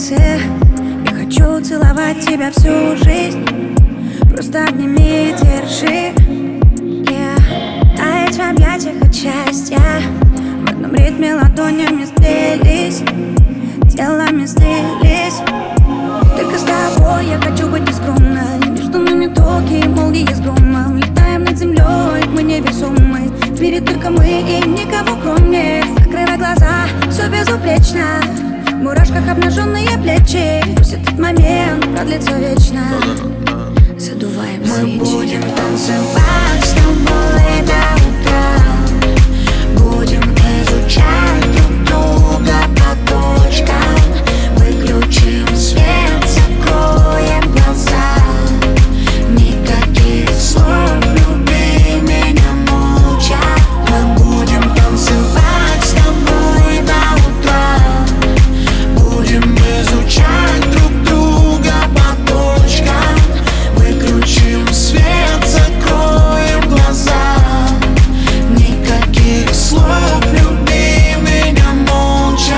танцы. Я хочу целовать тебя всю жизнь. Просто обними и держи, таять в объятиях от счастья. В одном ритме ладонями стрелись, телами стрелись. Только с тобой я хочу быть нескромной. Между нами токи, молнии с громом. Летаем над землей, мы невесомы. В мире только мы и никого кроме. Закрывай глаза, все безупречно. В мурашках обнаженные плечи. Пусть этот момент продлится вечно. Задуваем свечи. Мы будем танцевать с тобой до утра. Будем изучать друг друга по точкам. Выключим свет, закроем глаза. Никаких слов, люби меня молча. Мы будем танцевать с тобой до утра. Будем изучать друг друга по точкам. Выключим свет, закроем глаза. Никаких слов, люби меня молча.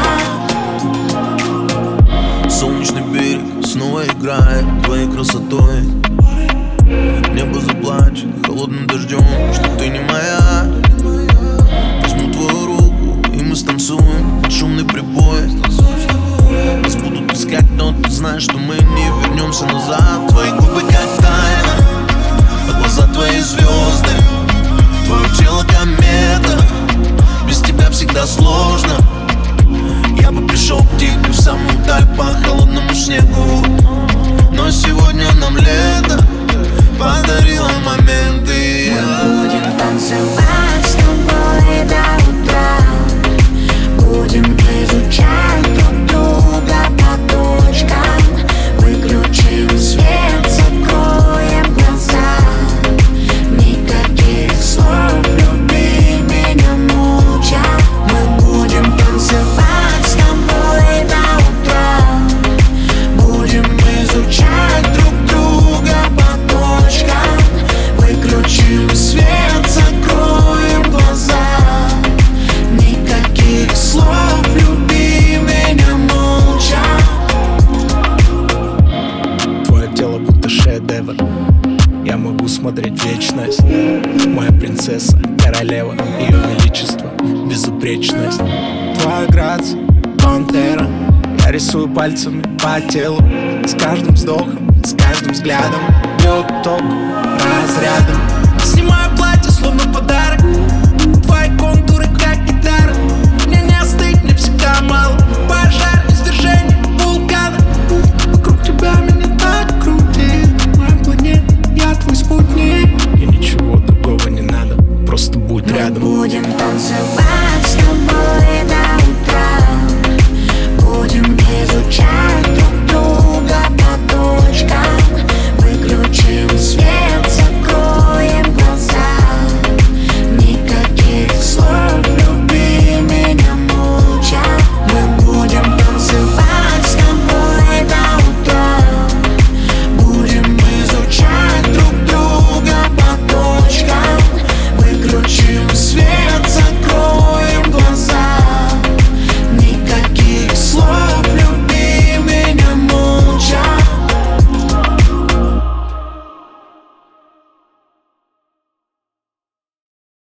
Солнечный берег снова играет твоей красотой. Небо заплачет холодным дождем, что ты не моя. Возьму твою руку и мы станцуем под шумный прибой. Нас будут искать, но ты знаешь, что мы не вернемся назад. Твои губы как тайна, а глаза твои звезды. Твое тело комета, без тебя всегда сложно. Я бы пришел к тебе в самую даль по холодному снегу. Но сегодня нам лето подарило моменты. Мы будем танцевать с тобой до утра. Будем изучать друг друга по точкам. Выключим свет, закроем глаза. Никаких слов, люби меня молча. Мы будем танцевать с тобой до утра. Будем изучать друг друга по точкам. Выключим свет, закроем глаза. Никаких слов, люби меня молча. Твое тело будто шедевр. Я могу смотреть вечность. Моя принцесса, королева, ее величество, безупречность. Твоя грация, пантера. Я рисую пальцами по телу. С каждым вздохом, с каждым взглядом бьет ток разрядом. Снимаю платье, словно подарок.